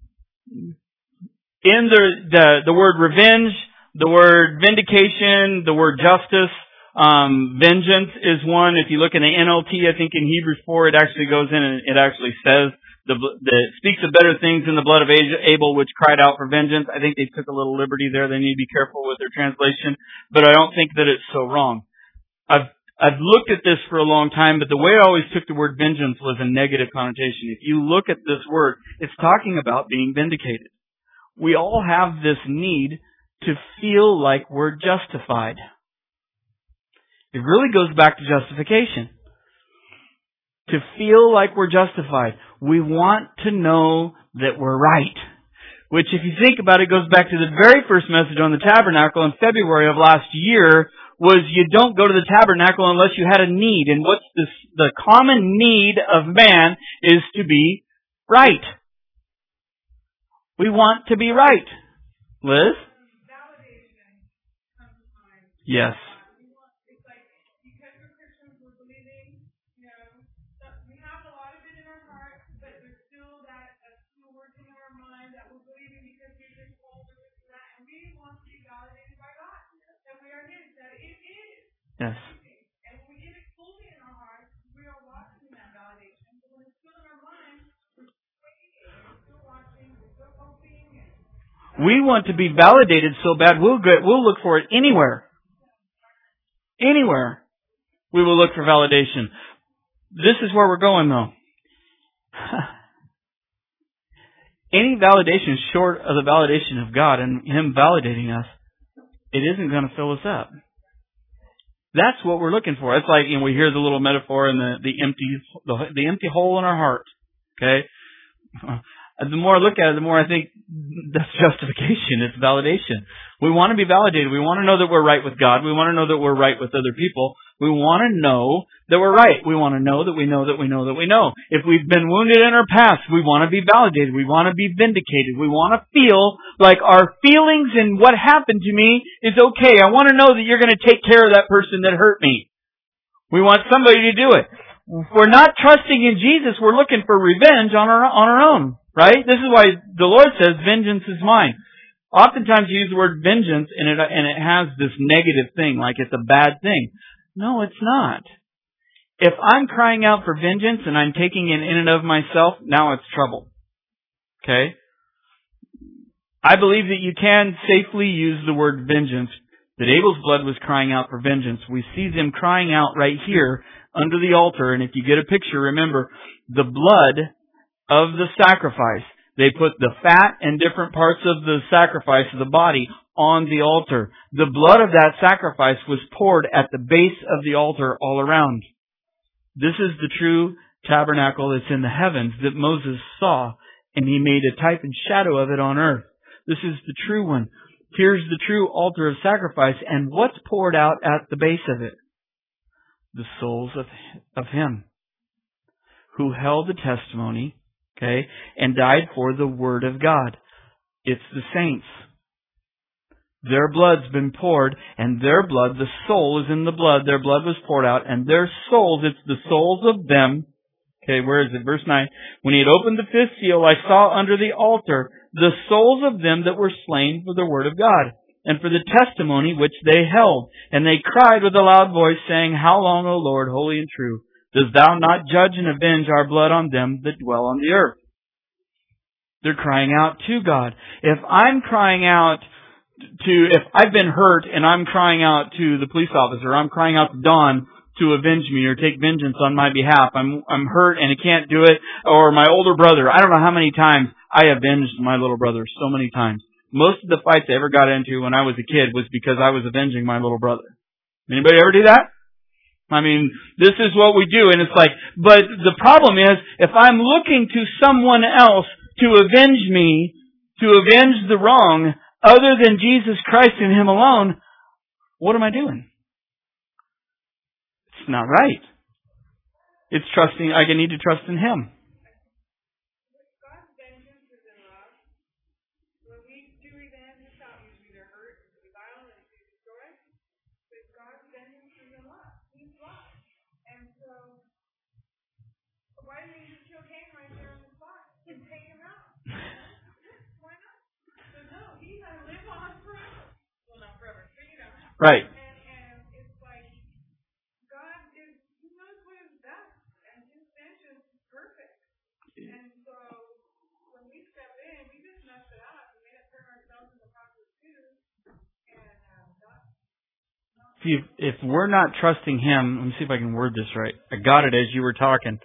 in the the, the word revenge, the word vindication, the word justice, um, vengeance is one. If you look in the N L T, I think in Hebrews four, it actually goes in and it actually says, the, the it speaks of better things in the blood of Abel, which cried out for vengeance. I think they took a little liberty there. They need to be careful with their translation, but I don't think that it's so wrong. I've I've looked at this for a long time, but the way I always took the word vengeance was a negative connotation. If you look at this word, it's talking about being vindicated. We all have this need to feel like we're justified. It really goes back to justification. To feel like we're justified. We want to know that we're right. Which, if you think about it, goes back to the very first message on the tabernacle in February of last year, was you don't go to the tabernacle unless you had a need. And what's this, the common need of man is to be right. We want to be right. Liz? Yes. Yes. And we get it fully in our hearts, we are watching that validation. But when it's still in our mind, we're waiting, we're still watching, we're still hoping. We want to be validated so bad, we'll get, we'll look for it anywhere. Anywhere. We will look for validation. This is where we're going, though. Any validation short of the validation of God and Him validating us, it isn't going to fill us up. That's what we're looking for. It's like, you know, we hear the little metaphor in the, the empty, the, the empty hole in our heart. Okay? The more I look at it, the more I think that's justification. It's validation. We want to be validated. We want to know that we're right with God. We want to know that we're right with other people. We want to know that we're right. We want to know that we know that we know that we know. If we've been wounded in our past, we want to be validated. We want to be vindicated. We want to feel like our feelings and what happened to me is okay. I want to know that you're going to take care of that person that hurt me. We want somebody to do it. If we're not trusting in Jesus, we're looking for revenge on our on our own. Right? This is why the Lord says, vengeance is mine. Oftentimes you use the word vengeance and it, and it has this negative thing, like it's a bad thing. No, it's not. If I'm crying out for vengeance and I'm taking it in and of myself, now it's trouble. Okay? I believe that you can safely use the word vengeance. That Abel's blood was crying out for vengeance. We see them crying out right here under the altar. And if you get a picture, remember, the blood of the sacrifice. They put the fat and different parts of the sacrifice of the body on the altar. The blood of that sacrifice was poured at the base of the altar all around. This is the true tabernacle that's in the heavens that Moses saw, and he made a type and shadow of it on earth. This is the true one. Here's the true altar of sacrifice, and what's poured out at the base of it? The souls of, of Him who held the testimony, okay, and died for the Word of God. It's the saints. Their blood's been poured, and their blood, the soul is in the blood. Their blood was poured out, and their souls, it's the souls of them. Okay, where is it? Verse nine. When he had opened the fifth seal, I saw under the altar the souls of them that were slain for the Word of God, and for the testimony which they held. And they cried with a loud voice, saying, How long, O Lord, holy and true, dost thou not judge and avenge our blood on them that dwell on the earth? They're crying out to God. If I'm crying out to, if I've been hurt and I'm crying out to the police officer, I'm crying out to Don to avenge me or take vengeance on my behalf. I'm, I'm hurt and I can't do it. Or my older brother. I don't know how many times I avenged my little brother. So many times. Most of the fights I ever got into when I was a kid was because I was avenging my little brother. Anybody ever do that? I mean, this is what we do, and it's like, but the problem is, if I'm looking to someone else to avenge me, to avenge the wrong, other than Jesus Christ and Him alone, what am I doing? It's not right. It's trusting, I need to trust in Him. God's vengeance is in love. When we do revenge, it's not usually to hurt, to beguile, and to destroy. But God's vengeance is in love. He's love. And so, why didn't He just kill Cain right there on the spot and take him out? Why not? So no, He's going to live on forever. Well, not forever, but you know. Right. And so, when we step in, we just messed it up. We made it turn ourselves into prostitutes. And, um, not, not See, if, if we're not trusting Him, let me see if I can word this right. I got it as you were talking.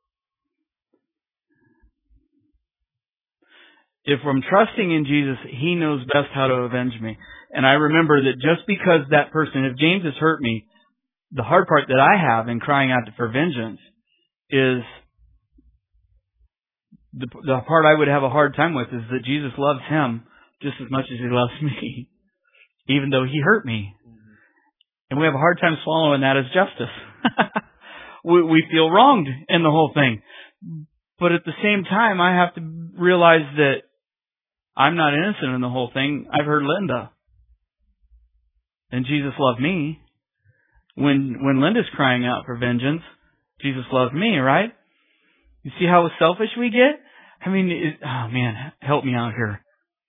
If I'm trusting in Jesus, He knows best how to avenge me. And I remember that just because that person, if James has hurt me, the hard part that I have in crying out for vengeance is The, the part I would have a hard time with is that Jesus loves him just as much as He loves me, even though he hurt me. And we have a hard time swallowing that as justice. we, we feel wronged in the whole thing. But at the same time, I have to realize that I'm not innocent in the whole thing. I've hurt Linda. And Jesus loved me. When, when Linda's crying out for vengeance, Jesus loves me, right? You see how selfish we get? I mean, it, oh man, help me out here.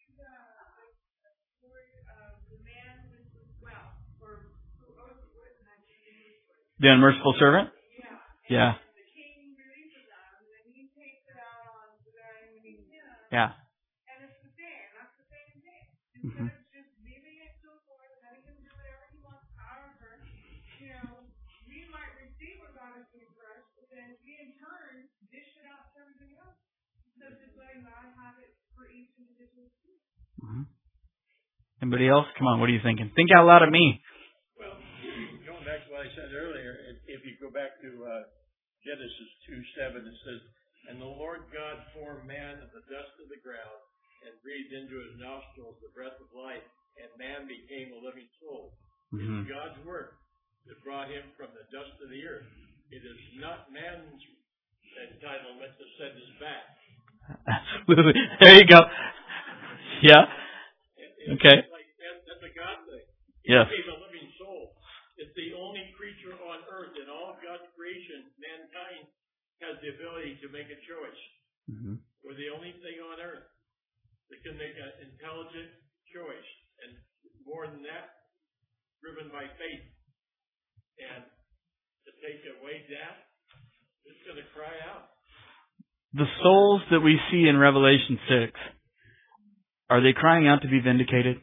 The unmerciful servant? Yeah. Yeah. Mm-hmm. Mm-hmm. Anybody else? Come on, what are you thinking? Think out loud at me. Well, going back to what I said earlier, if you go back to uh, Genesis two seven, it says, "And the Lord God formed man of the dust of the ground, and breathed into his nostrils the breath of life, and man became a living soul." Mm-hmm. It's God's work that brought him from the dust of the earth. It is not man's entitlement to send us back. Absolutely. There you go. Yeah. It, okay. Like that, that's a God thing. Yes. He became a living soul. It's the only creature on earth in all of God's creation. Mankind has the ability to make a choice. Mm-hmm. We're the only thing on earth that can make an intelligent choice, and more than that, driven by faith. And to take away death, it's going to cry out. The souls that we see in Revelation six, are they crying out to be vindicated?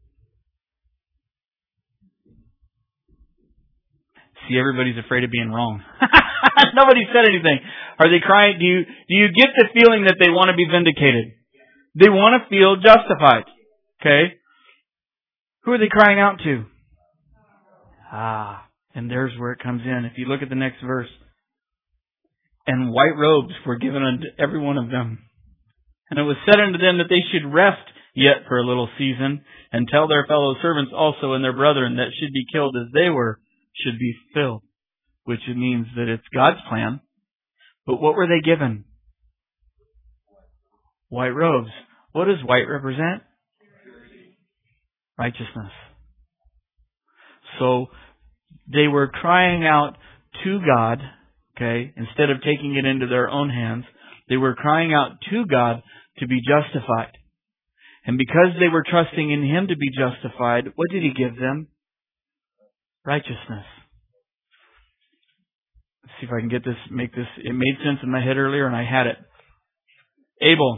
See, everybody's afraid of being wrong. Nobody said anything. Are they crying? Do you do you get the feeling that they want to be vindicated? They want to feel justified. Okay? Who are they crying out to? Ah, and there's where it comes in. If you look at the next verse. And white robes were given unto every one of them. And it was said unto them that they should rest yet for a little season, and tell their fellow servants also and their brethren that should be killed as they were, should be filled. Which means that it's God's plan. But what were they given? White robes. What does white represent? Righteousness. So, they were crying out to God, okay, instead of taking it into their own hands, they were crying out to God to be justified. And because they were trusting in Him to be justified, what did He give them? Righteousness. Let's see if I can get this, make this, it made sense in my head earlier and I had it. Abel.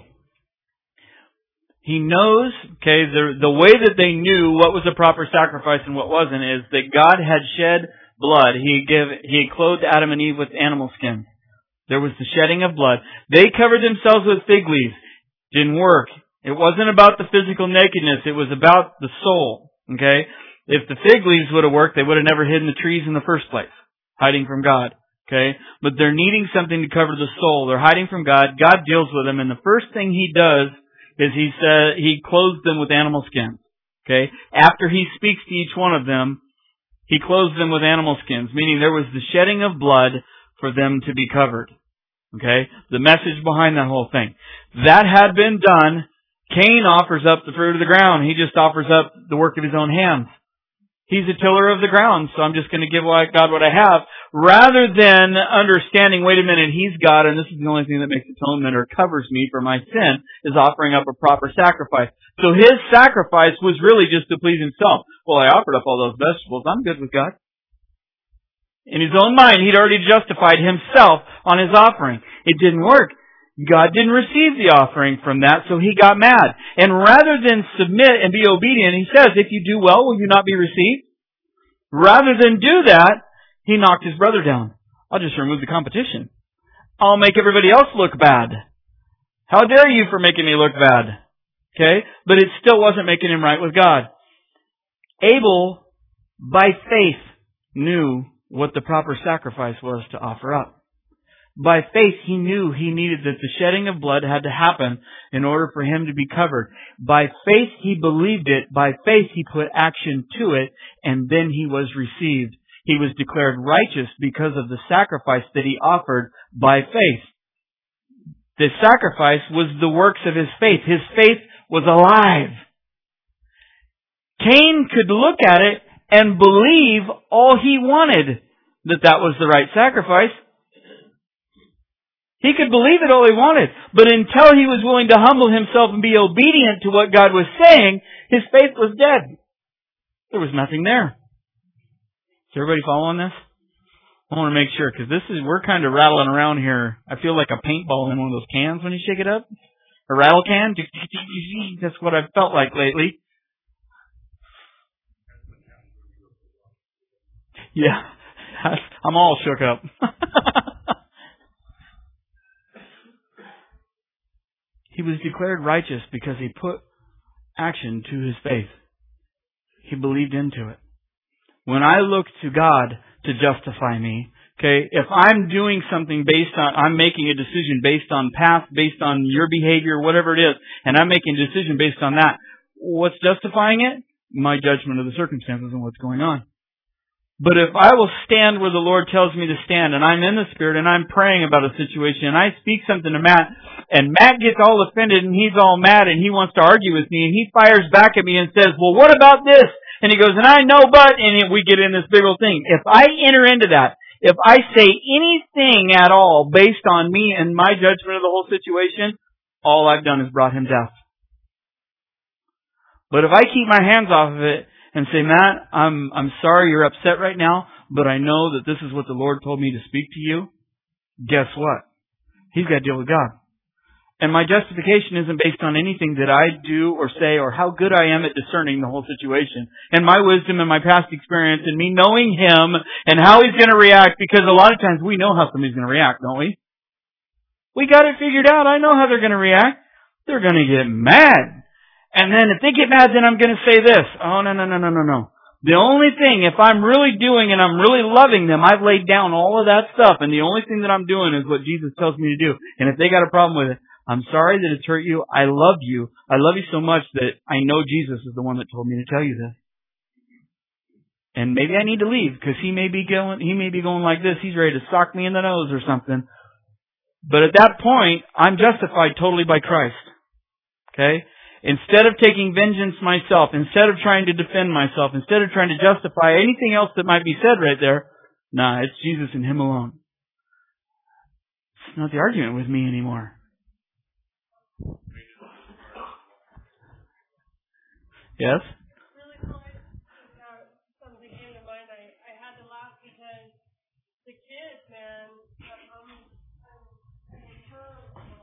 He knows, okay, the, the way that they knew what was a proper sacrifice and what wasn't is that God had shed blood. He gave, He clothed Adam and Eve with animal skin. There was the shedding of blood. They covered themselves with fig leaves. Didn't work. It wasn't about the physical nakedness. It was about the soul. Okay? If the fig leaves would have worked, they would have never hidden the trees in the first place, hiding from God. Okay? But they're needing something to cover the soul. They're hiding from God. God deals with them, and the first thing He does is He says He clothes them with animal skins. Okay? After He speaks to each one of them, He clothes them with animal skins, meaning there was the shedding of blood for them to be covered. Okay? The message behind that whole thing. That had been done. Cain offers up the fruit of the ground. He just offers up the work of his own hands. He's a tiller of the ground, so I'm just going to give God what I have. Rather than understanding, wait a minute, He's God, and this is the only thing that makes atonement or covers me for my sin, is offering up a proper sacrifice. So His sacrifice was really just to please Himself. Well, I offered up all those vegetables. I'm good with God. In His own mind, He'd already justified Himself on His offering. It didn't work. God didn't receive the offering from that, so He got mad. And rather than submit and be obedient, He says, if you do well, will you not be received? Rather than do that, He knocked His brother down. I'll just remove the competition. I'll make everybody else look bad. How dare you for making me look bad? Okay? But it still wasn't making him right with God. Abel, by faith, knew what the proper sacrifice was to offer up. By faith, he knew he needed that the shedding of blood had to happen in order for him to be covered. By faith, he believed it. By faith, he put action to it, and then he was received. He was declared righteous because of the sacrifice that he offered by faith. The sacrifice was the works of his faith. His faith was alive. Cain could look at it and believe all he wanted, that that was the right sacrifice. He could believe it all he wanted, but until he was willing to humble himself and be obedient to what God was saying, his faith was dead. There was nothing there. Is everybody following this? I want to make sure, because this is, we're kind of rattling around here. I feel like a paintball in one of those cans when you shake it up. A rattle can. That's what I've felt like lately. Yeah. I'm all shook up. He was declared righteous because he put action to his faith. He believed into it. When I look to God to justify me, okay, if I'm doing something based on, I'm making a decision based on past, based on your behavior, whatever it is, and I'm making a decision based on that, what's justifying it? My judgment of the circumstances and what's going on. But if I will stand where the Lord tells me to stand, and I'm in the Spirit, and I'm praying about a situation, and I speak something to Matt, and Matt gets all offended, and he's all mad, and he wants to argue with me, and he fires back at me and says, well, what about this? And he goes, and I know but, and we get in this big old thing. If I enter into that, if I say anything at all based on me and my judgment of the whole situation, all I've done is brought him death. But if I keep my hands off of it, and say, Matt, I'm I'm sorry you're upset right now, but I know that this is what the Lord told me to speak to you. Guess what? He's got to deal with God. And my justification isn't based on anything that I do or say or how good I am at discerning the whole situation. And my wisdom and my past experience and me knowing Him and how He's going to react, because a lot of times we know how somebody's going to react, don't we? We got it figured out. I know how they're going to react. They're going to get mad. And then if they get mad, then I'm going to say this. Oh, no, no, no, no, no, no. The only thing, if I'm really doing and I'm really loving them, I've laid down all of that stuff, and the only thing that I'm doing is what Jesus tells me to do. And if they got a problem with it, I'm sorry that it's hurt you. I love you. I love you so much that I know Jesus is the one that told me to tell you this. And maybe I need to leave, because he may be going, he may be going like this. He's ready to sock me in the nose or something. But at that point, I'm justified totally by Christ. Okay? Instead of taking vengeance myself, instead of trying to defend myself, instead of trying to justify anything else that might be said right there, nah, it's Jesus and Him alone. It's not the argument with me anymore. Yes? Really quick, uh, something came to mind. I, I had to laugh because the kids, man, um, um, her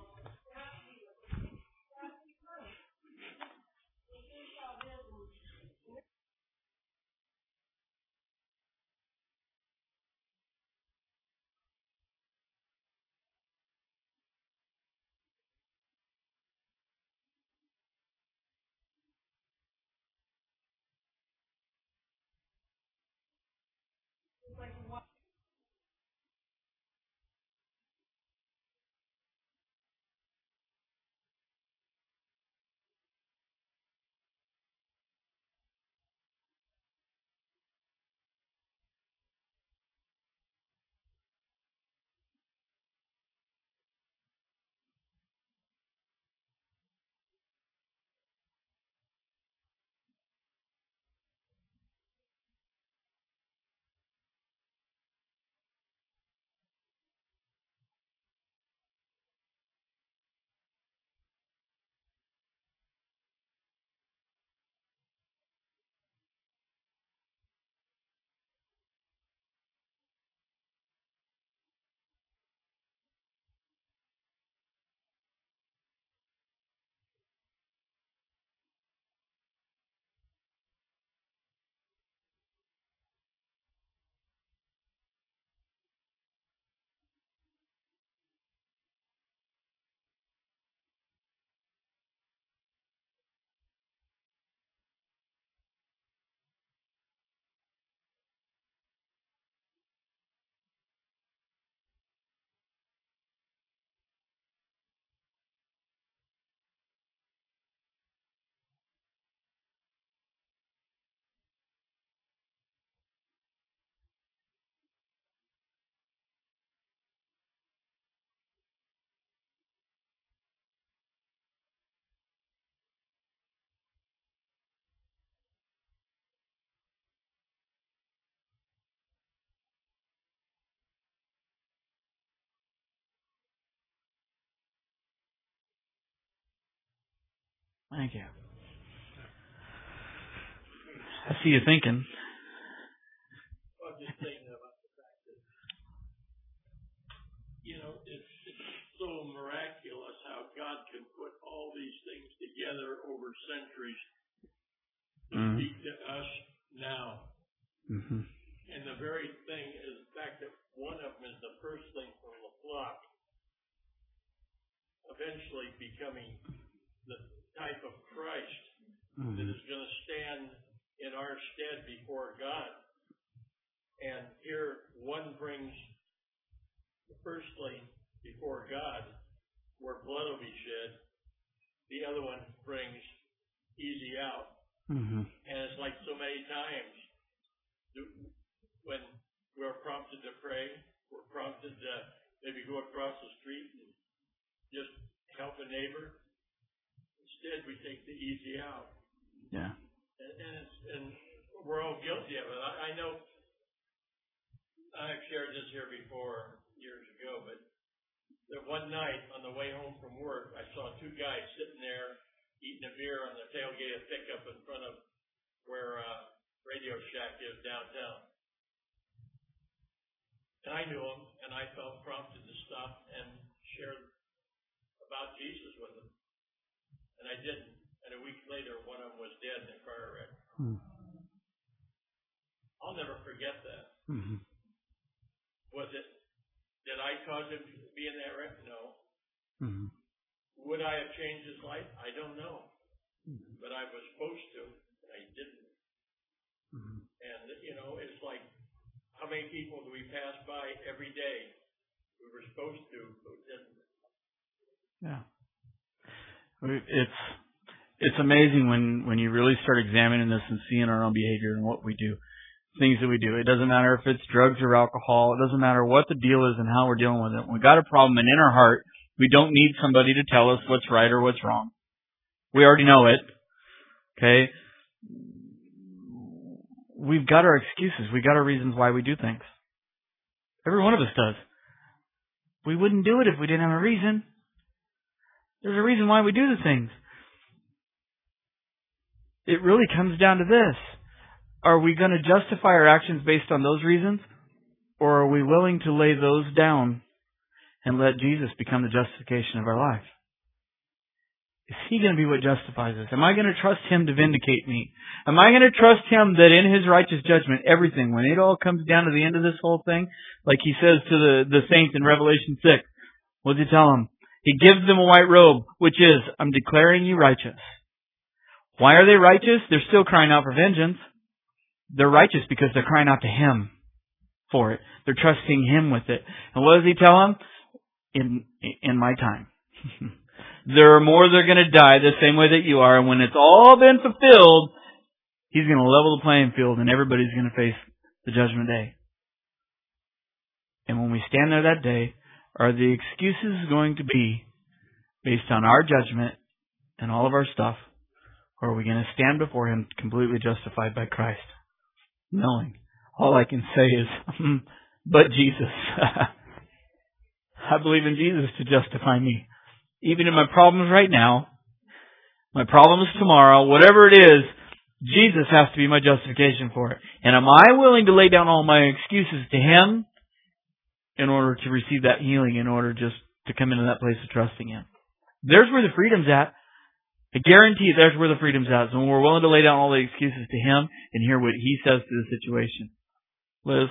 Thank you. I see you thinking. I'm just thinking about the fact that, you know, it's, it's so miraculous how God can put all these things together over centuries to Mm. speak to us now. Mm-hmm. And the very thing is the fact that one of them is the first thing from the flock, eventually becoming the type of Christ Mm-hmm. that is going to stand in our stead before God. And here one brings, firstly, before God, where blood will be shed. The other one brings easy out. Mm-hmm. And it's like so many times when we're prompted to pray, we're prompted to maybe go across the street and just help a neighbor. Instead, we take the easy out. Yeah. And, and, it's, and we're all guilty of it. I, I know I've shared this here before years ago, but that one night on the way home from work, I saw two guys sitting there eating a beer on the tailgate of pickup in front of where uh, Radio Shack is downtown. And I knew them, and I felt prompted to stop and share about Jesus with them. And I didn't. And a week later, one of them was dead in a car wreck. Mm. I'll never forget that. Mm-hmm. Was it, did I cause him to be in that wreck? No. Mm-hmm. Would I have changed his life? I don't know. Mm-hmm. But I was supposed to, and I didn't. Mm-hmm. And, you know, it's like, how many people do we pass by every day? We were supposed to, but didn't. Yeah. It's it's amazing when, when you really start examining this and seeing our own behavior and what we do, things that we do. It doesn't matter if it's drugs or alcohol. It doesn't matter what the deal is and how we're dealing with it. When we got a problem and in our heart, we don't need somebody to tell us what's right or what's wrong. We already know it. Okay? We've got our excuses. We've got our reasons why we do things. Every one of us does. We wouldn't do it if we didn't have a reason. There's a reason why we do the things. It really comes down to this. Are we going to justify our actions based on those reasons? Or are we willing to lay those down and let Jesus become the justification of our life? Is He going to be what justifies us? Am I going to trust Him to vindicate me? Am I going to trust Him that in His righteous judgment, everything, when it all comes down to the end of this whole thing, like He says to the, the saints in Revelation six, what does He tell them? He gives them a white robe, which is, I'm declaring you righteous. Why are they righteous? They're still crying out for vengeance. They're righteous because they're crying out to Him for it. They're trusting Him with it. And what does He tell them? In, in my time. There are more that are going to die the same way that you are. And when it's all been fulfilled, He's going to level the playing field and everybody's going to face the judgment day. And when we stand there that day, are the excuses going to be based on our judgment and all of our stuff? Or are we going to stand before Him completely justified by Christ? Knowing. All I can say is, but Jesus. I believe in Jesus to justify me. Even in my problems right now, my problems tomorrow, whatever it is, Jesus has to be my justification for it. And am I willing to lay down all my excuses to Him in order to receive that healing, in order just to come into that place of trusting Him? There's where the freedom's at. I guarantee you there's where the freedom's at. So when we're willing to lay down all the excuses to Him and hear what He says to the situation. Liz?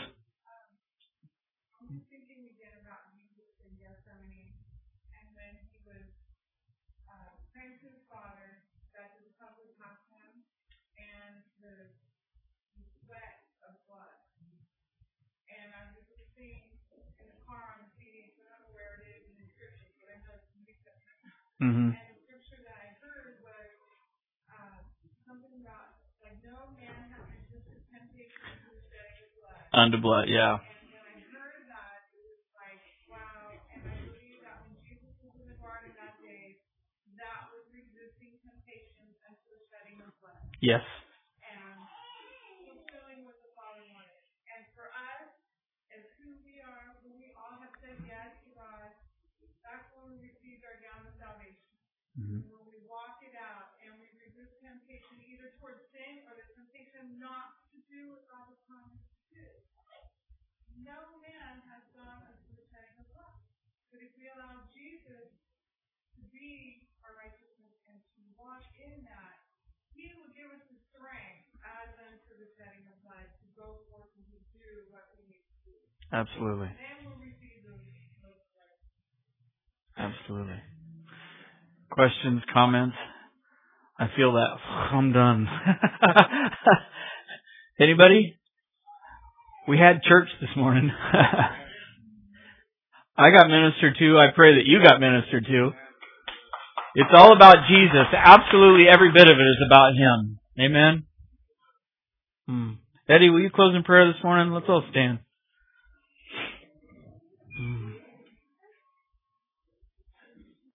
Mm-hmm. And the scripture that I heard was uh, something about, like, no man has resisted temptation to the shedding of blood. Unto blood, yeah. And when I heard that, it was like, wow. And I believe that when Jesus was in the garden that day, that was resisting temptation unto the shedding of blood. Yes. And fulfilling what the Father wanted. And for us, as who we are, when we all have said yes to God, that's when we received our gown of salvation. Mm-hmm. When we walk it out, and him not to do what God has promised to do. No man has gone unto the shedding of blood. But if we allow Jesus to be our righteousness and to walk in that, He will give us the strength as unto the shedding of blood to go forth and to do what we need to do. Absolutely. And then we'll receive those, those strengths. Absolutely. Questions, comments? I feel that. I'm done. Anybody? We had church this morning. I got ministered to. I pray that you got ministered to. It's all about Jesus. Absolutely every bit of it is about Him. Amen? Hmm. Eddie, will you close in prayer this morning? Let's all stand.